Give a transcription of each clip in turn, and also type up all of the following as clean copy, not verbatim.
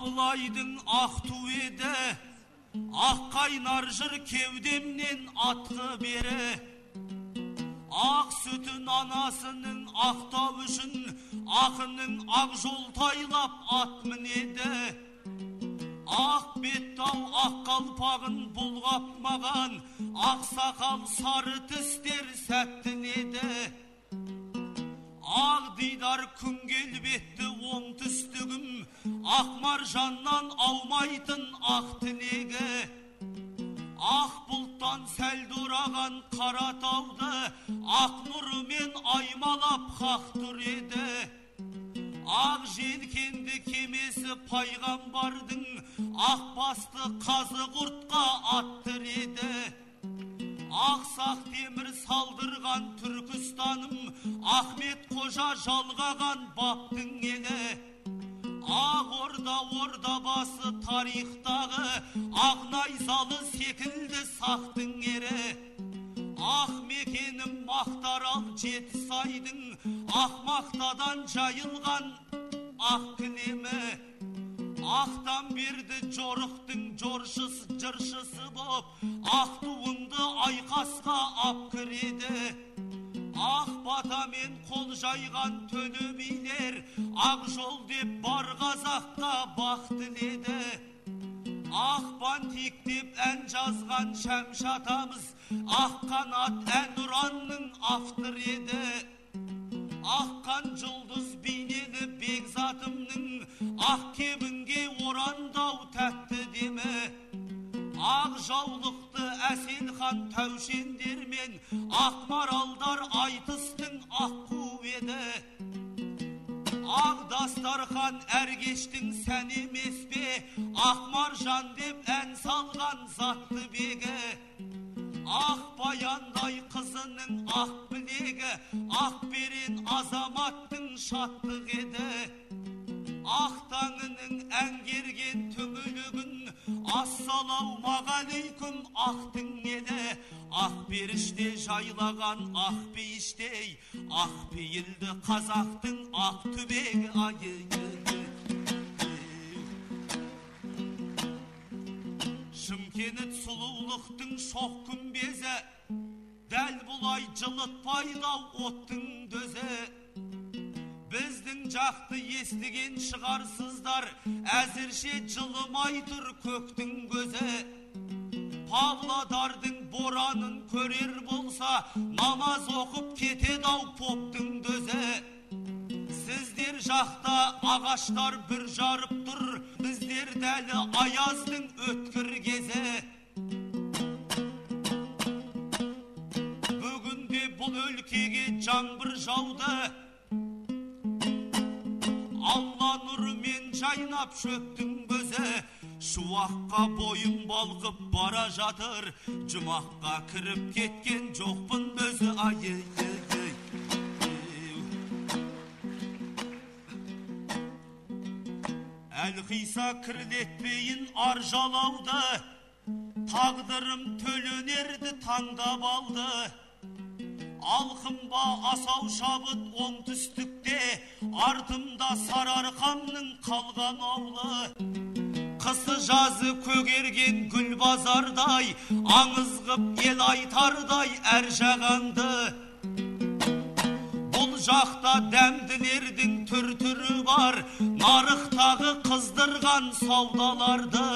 Абылайдың ақ туеді, ақ қайнар жыр кеудемнен атқы бері. Ақ сүтін анасының ақтау үшін, ақының ақ жол тайлап ат мінеді. Ақ беттау ақ қалпағын бұлғап маған, ақ сақал сары тістер сәттінеді. Ақ дидар күн келбетті оң түстігім, ақ маржаннан аумайтын ақ тінегі. Ақ бұлттан сәл дұраған қара тауды, ақ нұрымен аймалап қақ тұр еді. Ақ желкенді кемесі пайғамбардың, ақ басты қазы құртқа аттыр еді. Ақ сақ темір салдырған Түркістаным, Ахмет Қожа жалғаған баптың елі. Ақ орда басы тарихтағы, ақ найзалы секілді сақтың ері. Ақ мекенім мақтарал Жетісайдың, ақ мақтадан жайылған ақ кілемі. Ақтан берді жорықтың жыршысы боп, ақ туынды айқасқа ап кіреді. Ақ батамен қол жайған төле билер, ақ жол деп бар қазаққа бақ тіледі. Ақ бантик деп ән жазған Шәмші атамыз, ақ қанат әнұранның автор еді. Аққан жұлдыз бейнелі Бекзатымның, ақ кебінге орандау тәтті демі. Ақ жаулықты Әселхан Тәушендермен, ақ маралдар айтыстың ақ қу еді. Ақ дастархан әргештің сән емес пе, ақ маржан деп ән салған затты бегі. Ақ баяндай қызының ақ білегі, ақ берен азаматтың шаттық еді. Ақ таңының әңгерген түңілігін, ассалаумағалейкум ақтың еді. Ақ беріште жайлаған ақ пейіштей, ақ пейілді қазақтың ақ түбегі айы. Шымкент сұлулықтың шоқ күмбезі, дәл бұлай жылытпайлау оттың дөзі. Біздің жақты естіген шығарсыздар, әзірше жылымай тұр көктің көзі. Павлодардың боранын көрер болса, намаз оқып кетеді-ау поптың дөзі. Сіздер жақта ағаштар бір жарып тұр, біздер дәлі аяздың өткір кезі. Бүгінде бұл өлкеге жаңбыр жауды, Алла нұрымен жайнап шөптің көзі. Шуаққа бойым балқып бара жатыр, жұмаққа кіріп кеткен жоқпын өзі айы. Әлқиса кірлетпейін аржалауды, тағдырым төленерді таңдап алды. Алқымба асау шабыт оңтүстікте, артымда сарыарқамның қалған аулы. Қысы жазы көгерген гүл базардай, аңызғып ел айтардай әр жағанды. Бұл жақта дәмділердің түр-түрі бар, нарықтағы қыздырған саудаларды.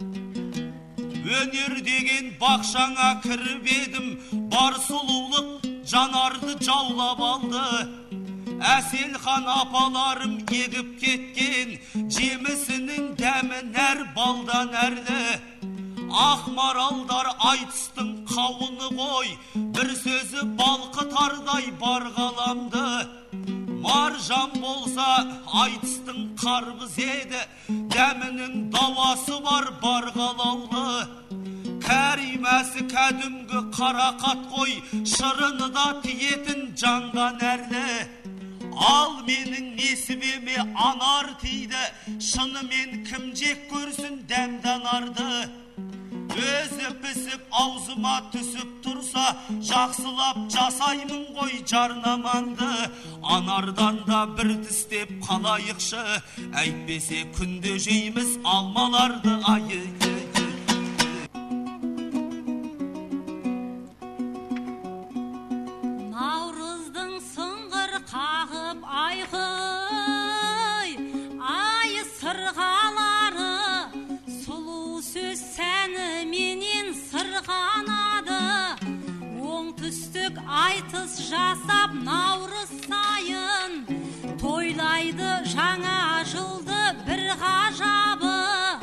Өнер деген бақшаңа кіріп едім, бар сұлулық жанарды жаулап алды. Әселхан апаларым егіп кеткен, жемісінің дәмі нәр балдан әрлі. Ақ маралдар айтыстың қауыны ғой, бір сөзі балқытардай бар ғаламды. Маржан болса айтыстың қарбыз еді, дәмінің дауасы бар ғалаулы. Кәримәсі кәдімгі қарақат қой, шырыны да тиетін жанған әрлі. Ал менің несібеме анар тиді, шынымен кім жек көрсін дәмданарды. Өзі пісіп аузыма түсіп тұрса, болса жақсылап жасаймын ғой жарнамаңды. Анардан да бір тістеп қалайықшы, әйтпесе күнде жейміз алмаларды айы. Наурыздың сыңғыр қағып айқай, ай сырғалары, сұлу сөз сәні менен сырғанады. Оңтүстік айтыс жасап наурыз сайын, тойлайды жаңа жылды бір ғажабы.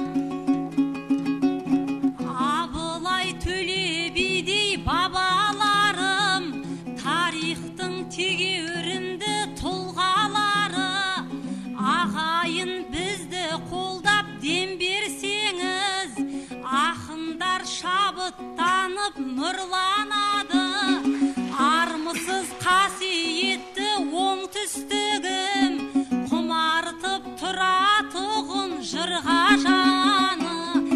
Абылай Төле бидей бабаларым, тарихтың тегеурінді тұлғалары. Ағайын бізді қолдап дем берсеңіз, ақындар шабыттанып нұрланады. Армысыз қасиетті оңтүстігім, құмартып тұратұғын жырға жаны.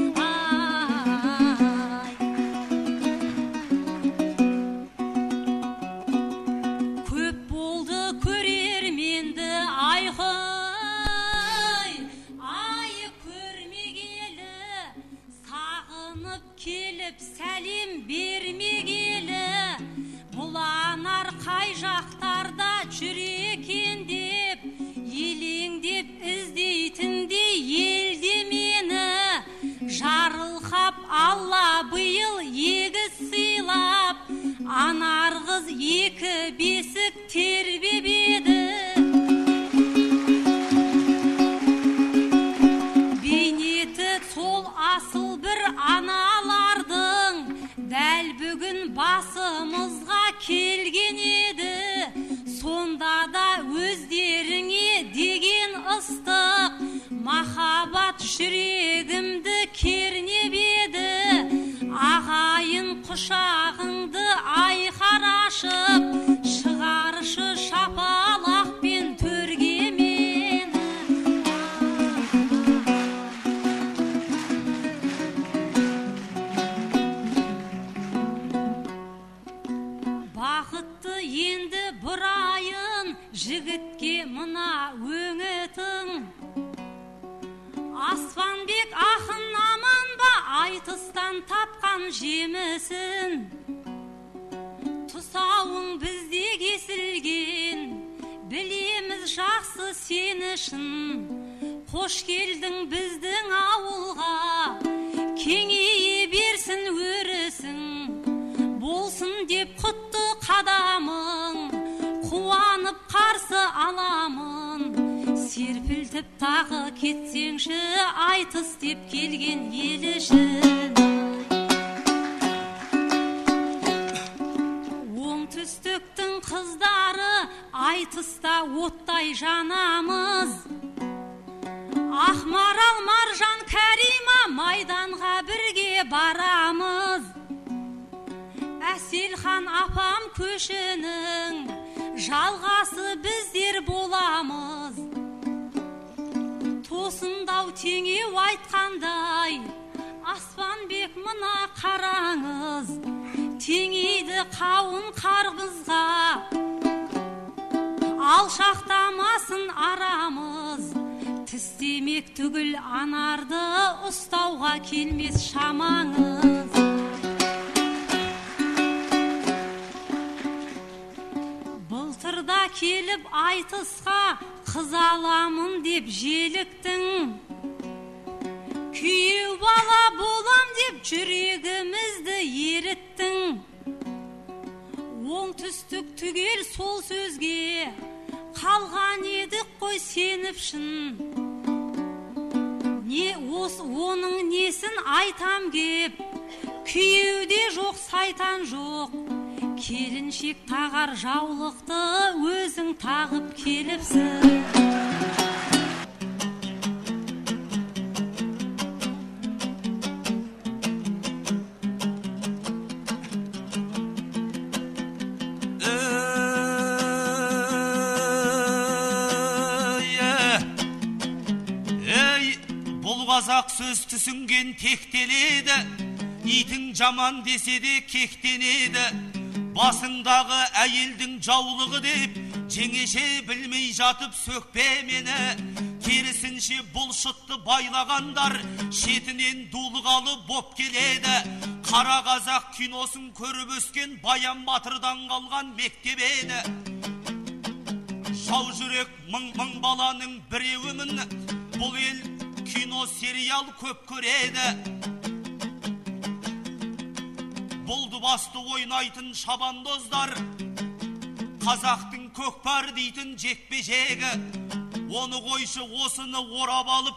Көп болды көрерменді айқай, айы көрмегелі, сағынып келіп сәлем бермегелі. Бұланар қай жақтарда жүр екен деп, елеңдеп іздейтіндей елде мені. Жарылқап Алла биыл егіз сыйлап, анарғыз екі бесік тербеп еді. Бейнеті сол асыл бір аналардың, дәл бүгін басымызға келген еді. Сонда да өздеріңе деген ыстық махаббат жүрегімді кернеп еді. Ағайын құшағыңды айқар ашып, шығаршы шапалақпен төрге мені. Бақытты енді бұрайын жігітке мына өңітің. Аспанбек ақын аман ба айтыстан тапқан жемісін. Тұсауың бізде кесілген, білеміз жақсы сені шын. Қош келдің біздің ауылға, кеңейе берсін өрісің. Болсын деп құтты қадамың, қуанып қарсы аламын. Серпілтіп тағы кетсеңші, айтыс деп келген ел үшін. Оңтүстіктің қыздары айтыста оттай жанамыз. Ақмарал, Маржан, Кәрима майданға бірге барамыз. Әселхан апам көшінің жалғасы біздер боламыз. Тосындау теңеу айтқандай, Аспанбек мына қараңыз, теңейді қауын қарбызға. Алшақтамасын арамыз, тістемек түгіл анарды ұстауға келмес шамаңыз. Былтырда келіп айтысқа қыз аламын деп желіктің. Күйеу бала болам деп жүрегімізді еріттің. Оңтүстік түгел сол сөзге қалған едік қой сеніп шын. Не оның несін айтам кеп, күйеуде жоқ сайтан жоқ. Келіншек тағар жаулықты өзің тағып келіпсің. Ей, бұл қазақ сөз түсінген тектеледі. итің жаман десе де кектенеді, басыңдағы әйелдің жаулығы деп жеңеше білмей жатып сөкпе мені. Керісінше бұлшытты байлағандар шетінен дулығалы боп келеді. Қара қазақ киносын көріп өскен Баян Батырдан қалған мектеп еді. Жау жүрек мың баланың біреуімін, бұл ел кино сериал көп көреді. Бұлды басты ойнайтын шабандоздар, қазақтың көкпар дейтін жекпе-жегі. Оны қойшы осыны орап алып,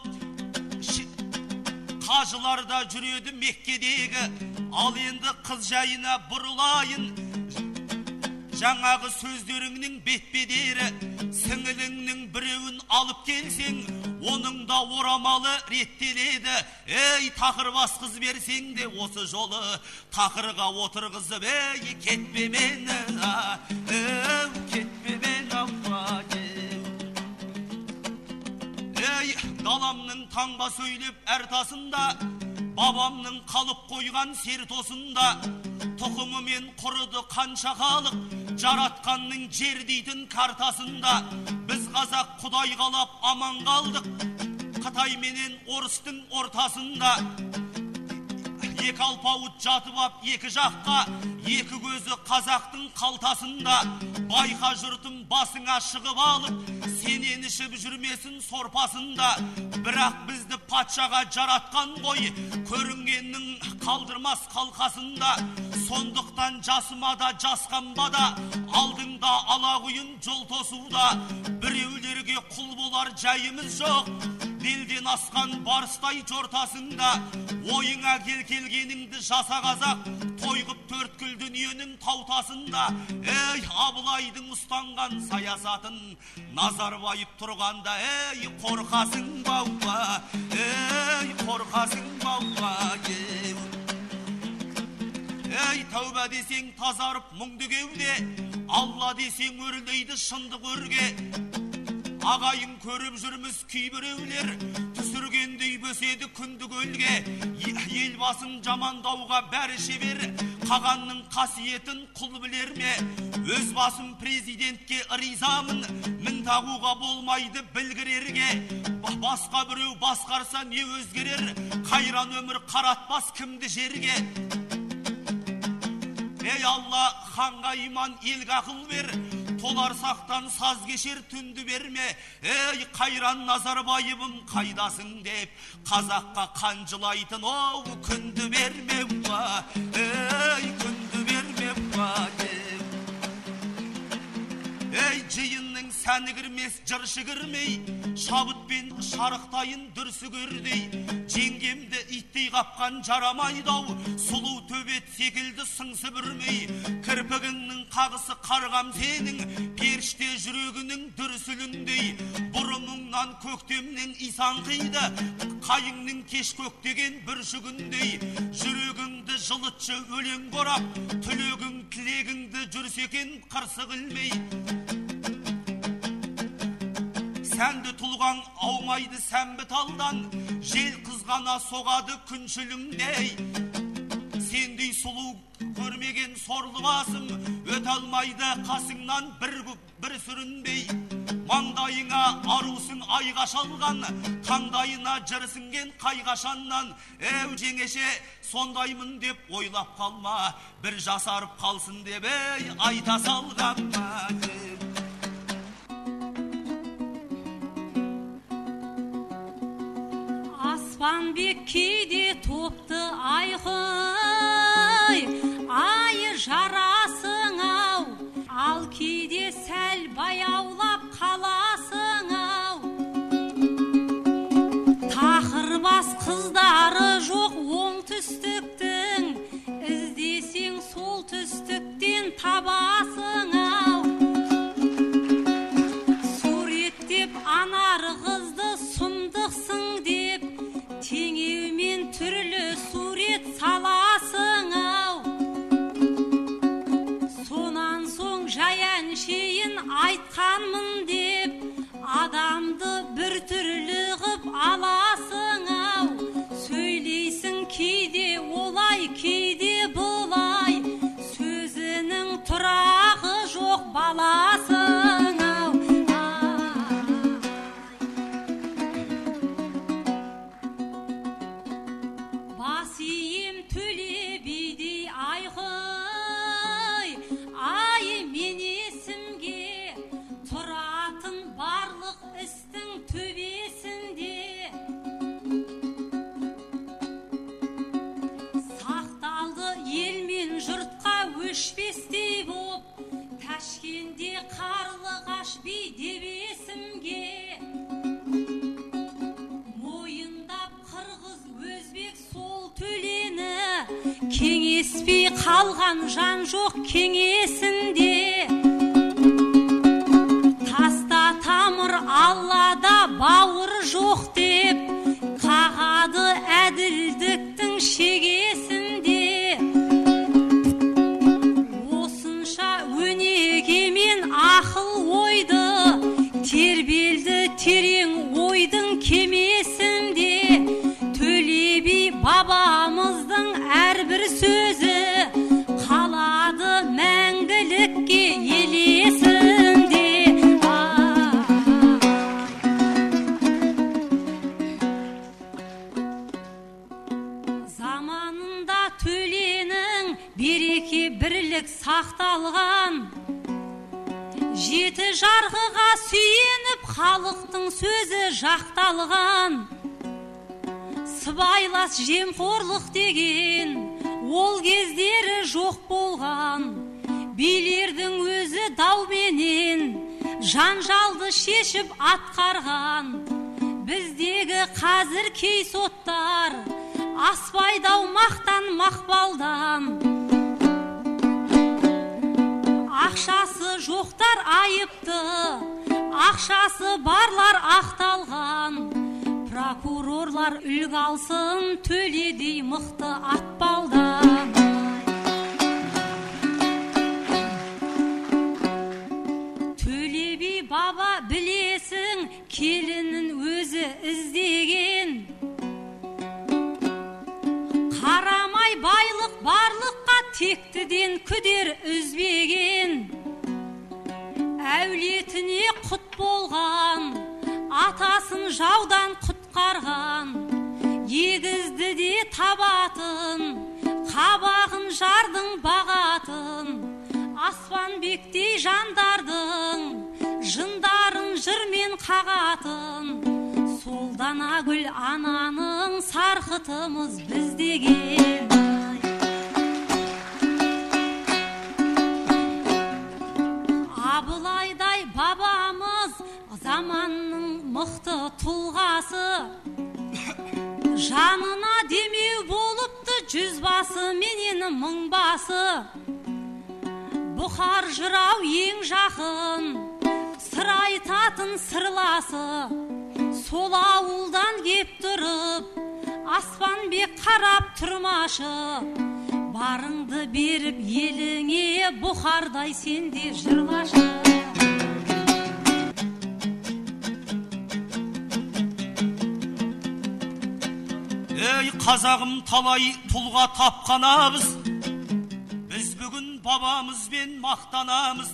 қажыларда жүреді Меккедегі. Ал енді қыз жайына бұрылайын, жаңағы сөздеріңнің бетпедері. Сіңіліңнің біреуін алып келсең, оның да орамалы реттеледі. Ей, тақыр бас қыз берсең де осы жолы тақырға отырғызып, ей, кетпе мені, кетпе мені, ауа, ей, даламның таңба сөйлеп әр тасында, бабамның қалып қойған сертосында, тұқымымен құрыды қанша халық, жаратқанның жер дейтін картасында. Біз қазақ құдай қалап аман қалдық, Қытай менен орыстың ортасында. Екі алпауыт жатып ап екі жаққа, екі көзі қазақтың қалтасында. Байқа жұртым басыңа шығып алып, сенен ішіп жүрмесін сорпасында. Бірақ бізді патшаға жаратқан ғой, көрінгеннің қалдырмас қалқасында. Сондықтан жасыма да жасқанба да, алдыңда алағұйын жол тосуда. Біреулерге құл болар жайымыз жоқ, белден асқан барыстай жортасында. Ойыңа келгеніңді жаса қазақ, тойғып төрткіл дүниенің таутасында. Ей, Абылайдың ұстанған саясатын Назарбаев тұрғанда, ей, қорқасың бауға, ей, қорқасың бауға. Ей, тәуба десең тазарып мұңды кеуде, Алла десең өрлейді шындық өрге. Ағайын көріп жүрміз кейбіреулер, түсіргендей бөседі күнді көлге. Ел басын жамандауға бәрі шебер, қағанның қасиетін құл білер ме? Өз басым президентке ризамын, мін тағуға болмайды білгірерге. Басқа біреу басқарса не өзгерер, қайран өмір қаратпас кімді жерге. Ей Алла, ханға иман, елге ақыл бер, толар сақтан саз кешер түнді берме. Ей, қайран Назарбаевым қайдасың деп, қазаққа қанжылайтын оу күнді берме. Ей, күнді берме. Ей, жиынның сәні кірмес, жыршы кірмей, шабытпен шарықтайын дүрсі көрдей. Жеңгемді иттей қапқан жарамайдау, сұлу төбет секілді сыңсы бүрмей. Кірпігіңнің қағысы қарғам сенің, періште жүрегінің дүрсіліндей. Бұрымыңнан көктемнің исан қиды, қайыңның кеш көктеген бір жүгіндей. Жүрегіңді жылытшы өлең қорап, түлегің тілегіңді жүрсекен қырсы қылмей. Сәнді тұлғаң аумайды сәмбі талдан, жел қызғана соғады күншіліңдей. Сендей сұлу көрмеген сорлы басым, өте алмайды қасыңнан бір сүрінбей. Маңдайыңа арусың айға шалған, таңдайына жырсінген қайғашаннан. Әу жеңеше, сондаймын деп ойлап қалма, бір жасарып қалсын деп айта салғанма. Аспанбек кейде топты айқай, айы жарасың ау, ал кейде сәл баяулап қаласың ау. Тақырбас қыздары жоқ оңтүстіктің, іздесең сол түстіктен табасың ау. Суреттеп анар қызды сұмдықсың деп, теңеумен түрлі сур төле бидей айғай ай мен есімге тұратын барлық істің төбесінде сақталды ел мен жұртқа өшпестей боп Ташкенде Қарлығаш би деп есімге мойындап қырғыз өзбек сол төлені кеңеспей қалған жан жоқ кеңесінде таста тамыр аллада бауыр жоқ деп қағады әділдіктің шегесінде осынша өнегемен ақыл ойды тербелді терең ойдың кемесінде төле би бабамыздың әрбір сөзі қалады мәңгілікке ел есінде заманында төленің береке бірлік сақталған жеті жарғыға сүйеніп халықтың сөзі жақталған сыбайлас жемқорлық деген ол кездері жоқ болған билердің өзі дауменен жанжалды шешіп атқарған біздегі қазір кей соттар аспайдау мақтан мақпалдан ақшасы жоқтар айыпты ақшасы барлар ақталған прокурорлар үлгі алсын төледей мықты атпалдан төле би баба білесің келінін өзі іздеген қарамай байлық барлыққа тектіден күдер үзбеген әулетіне құт болған атасын жаудан құтқарған егізді де табатын қабағын жардың бағатын аспанбектей жандардың жындарын жырмен қағатын сол данагүл ананың сарқытымыз біздеген Абылайдай бабамыз заманның мықты тұлғасы жанына демеу болыпты жүзбасы менен мыңбасы бұхар жырау ең жақын сыр айтатын сырласы сол ауылдан кеп тұрып аспанбек қарап тұрмашы барыңды беріп еліңе бұхардай сенде жырлашы Ей қазағым талай тұлға тапқанабыз біз бүгін бабамызбен мақтанамыз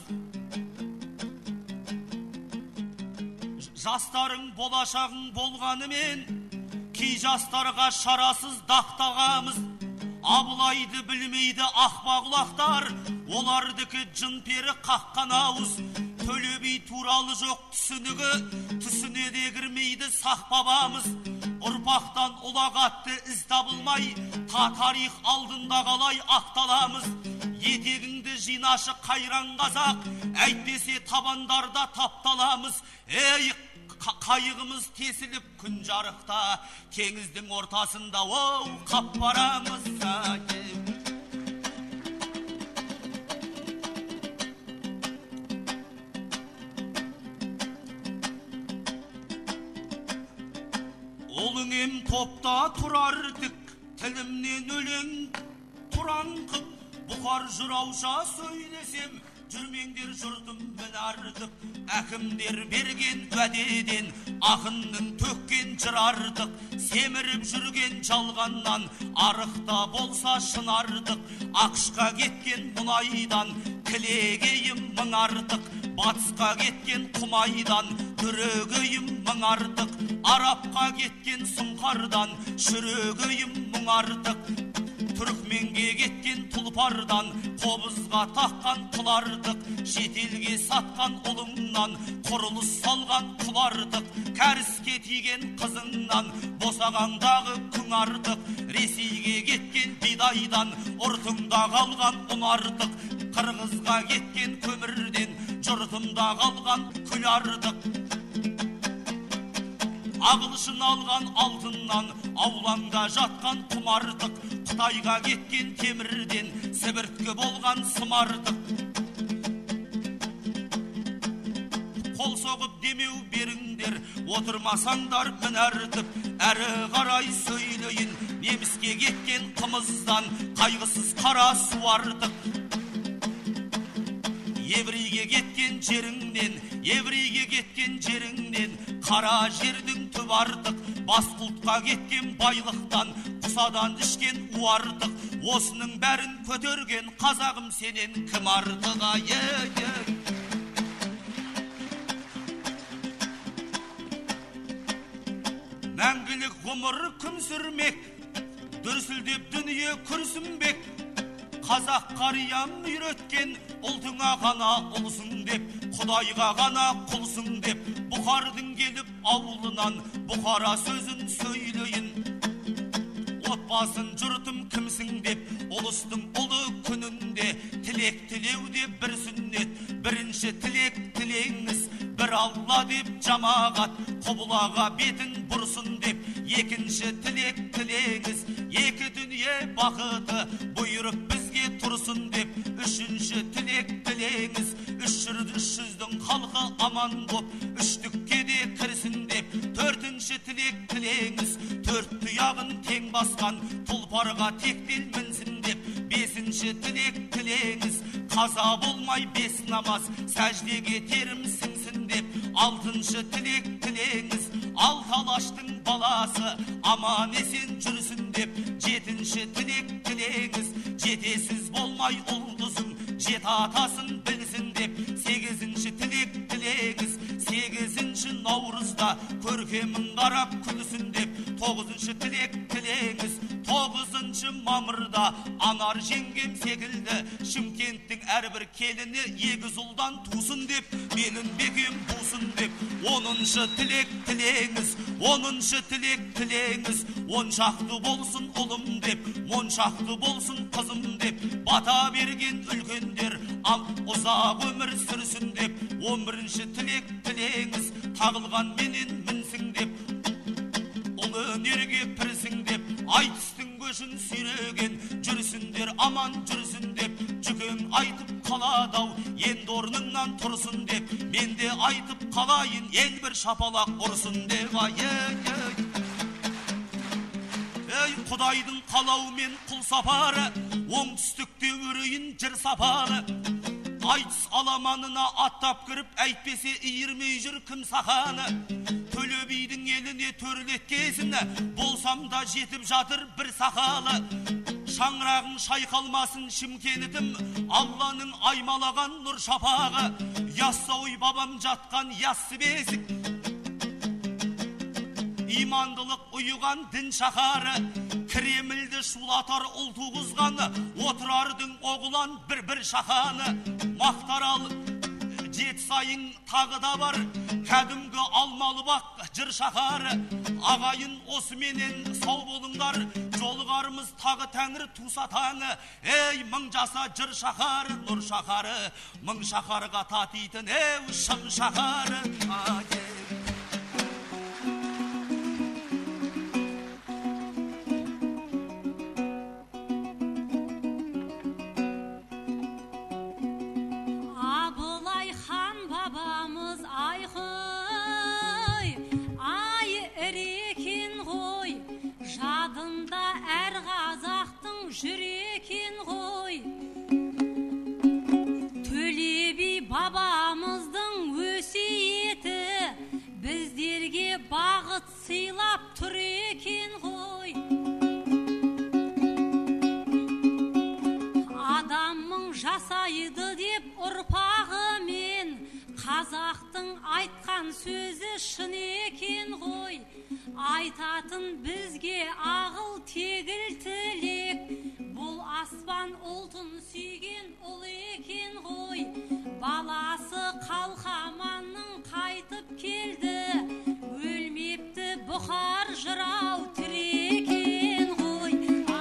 жастарың болашағың болғанымен кей жастарға шарасыз дақтағамыз Абылайды білмейді ақпағылақтар олардікі жын пері қаққан ауыз төле би туралы жоқ түсіне де кірмейді сақ бабамыз ұрпақтан ұлағатты із табылмай тарих алдында қалай ақталамыз етегіңді жинашы қайран қазақ әйтпесе табандарда тапталамыз ей қайығымыз тесіліп күн жарықта теңіздің ортасында оу қап барамыз Олыңем топта тұрардық тілімнен өлең тұраңқып бұқар жырауша сөйлесем жүрмеңдер жұртым мен артық әкімдер берген уәдеден ақынның төккен жыр артық семіріп жүрген жалғаннан арықта болса шын артық ақшқа кеткен мұнайдан тілегейім мың артық батысқа кеткен құмайдан түрегейім мың артық арапқа кеткен сұңқардан жүрегейім мың артық түрік тұлпардан, қобызға таққан құлардық, шетелге сатқан ұлыңнан, құрылыс салған құлардық, кәріске тиген қызыңнан, босағаңдағы күң артық, Ресейге кеткен бидайдан, ұртыңда қалған ұн артық, Қырғызға кеткен көмірден, жұртымда қалған күл артық. Ағылшын алған алтыннан, аулаңда жатқан құм артық, Қытайға кеткен темірден, Сібірткі болған сым артық. Қол соғып демеу беріңдер, отырмасаңдар мін артып, әрі қарай сөйлейін, неміске кеткен қымыздан, қайғысыз қара су артық. Еврейге кеткен жеріңнен, қара жердің түп артық, бас құлтқа кеткен байлықтан, құсадан ішкен у артық. Осының бәрін көтерген қазағым сенен кім артық? Мәңгілік ғұмыр күн сүрмек, дүрсілдеп дүние күрсінбек. Қазақ қариям үйреткен, ұлтыңа ғана ұлсың деп, Құдайға ғана құлсың деп, Бұхардың келіп ауылынан Бұхара сөзін сөйлейін. Отбасын жұртым кімсің деп, ұлыстың ұлы күнінде, тілек тілеуде бір сүннет, бірінші тілек тілеңіз, бір Алла деп жамағат, құбылаға бетін бұрсын деп, екінші тілек тілеңіз, екі дүние бақыты бұйырып бізге тұрсын деп, үшінші тілек тілеңіз, үш жүздің халқы аман боп, үштікке де кірсін деп, төртінші тілек тілеңіз, төрт тұяғын тең басқан тұлпарға тектен мінсін деп, бесінші тілек тілеңіз, қаза болмай бес намаз сәждеге терім сіңсін деп, алтыншы тілек тілеңіз, алты алаштың баласы аман есен жүрсін деп, жетінші тілек тілеңіз, жетесіз болмай ұлдызың жет атасын білсін деп, сегізінші тілек тілеңіз, сегізінші наурызда көркемін қарап күлсін деп, тоғызыншы тілек тілеңіз, тоғызыншы мамырда анар жеңгем секілді Шымкенттің әрбір келіні егіз ұлдан тусын деп, менің бекем тусын деп, оныншы тілек тілеңіз, оныншы тілек тілеңіз, оншақты болсын ұлым деп, моншақты болсын қызым деп, бата берген үлкендер ұзақ өмір сүрсін деп, 11-ші тілек тілеңіз, тағылған менен мінсің деп, ұлы өнерге пірсің деп, айтыстың көшін сүйреген жүрсіндер аман жүрсін деп, жүкең айтып қаладау енді орныңнан тұрсын деп, мен де айтып қалайын ел бір шапалақ ұрсын деп. Ей Құдайдың қалауымен құл сапары, оңтүстікте өрейін жыр сапары, айтыс аламанына аттап кіріп, әйтпесе иірмей жүр кім сақаны. Төле бидің еліне төрлеткесіні, болсам да жетіп жатыр бір сақалы. Шаңырағың шайқалмасын Шымкентім, Алланың аймалаған нұр шапағы, Яссауи бабам жатқан яссы бесік, имандылық ұйыған дін шаһары, Кремльді шулатар ұл туғызғаны, отырардың оғылан бір-бір шаханы. Мақтарал Жетісайың тағы да бар, кәдімгі алмалы бақ жыр шаһары. Ағайын осыменен сау болыңдар, жолығарымыз тағы тәңір туса таңы. Ей мың жаса жыр шаһары, нұр шаһары, мың шаһарға татитын шым шаһары. Жүрекін ғой, Төле би бабамыздың өсиеті біздерге бағыт сыйлап тұр екен ғой. Адамың жасайды деп ұрпағымен, қазақтың айтқан сөзі шын екен ғой. Айтатын бізге ағыл тегіл тілек, бұл аспан ұлтын келді, өлмепті бұқар жырау тірекен ғой.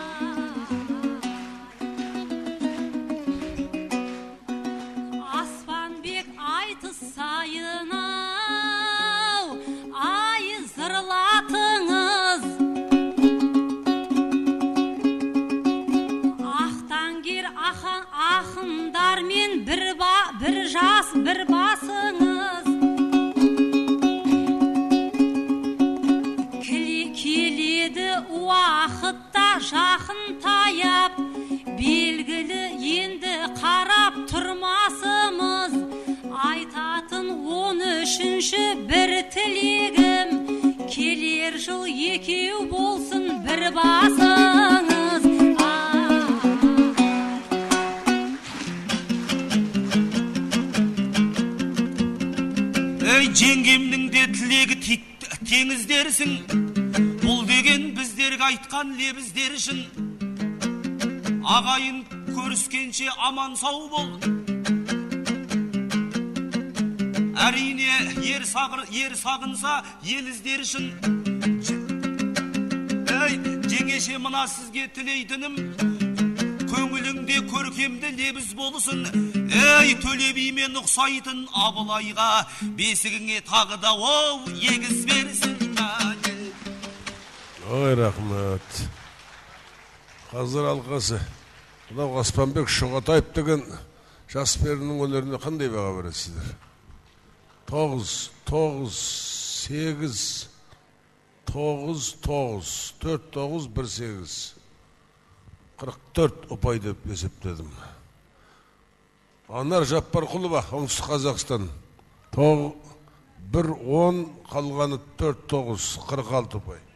Аспанбек айтыс сайын-ау, ай зырлатыңыз. Ақтангер ақындармен бір жас бір басыңыз. Келеді уақытта жақын таяп, белгілі енді қарап тұрмасымыз. Айтатын 13-ші бір тілегім, келер жыл екеу болсын бір басыңыз. Жеңгемнің де тілегі теңіздерсің, бұл деген біздерге айтқан лебіздер үшін. Ағайын көріскенше аман сау бол. Әрине ер сағынса еліздер үшін. Жеңеше мына сізге тілейтінім, көңіліңде көркемді лебіз болсын. Төле бимен ұқсайтын Абылайға бесігіңе тағы да оу егіз берсін. Ой, рахмет. Қазір алқасы. Мынау Аспанбек Шоғатаев деген жас перінің өнеріне қандай баға бересіздер? 9, 8, 9, 4, 9, 1, 8. 44 ұпай деп есептедім. Анар Жаппарқұлова, оңтүстік Қазақстан. 1, 10, қалғаны 4, 9, 46 ұпай.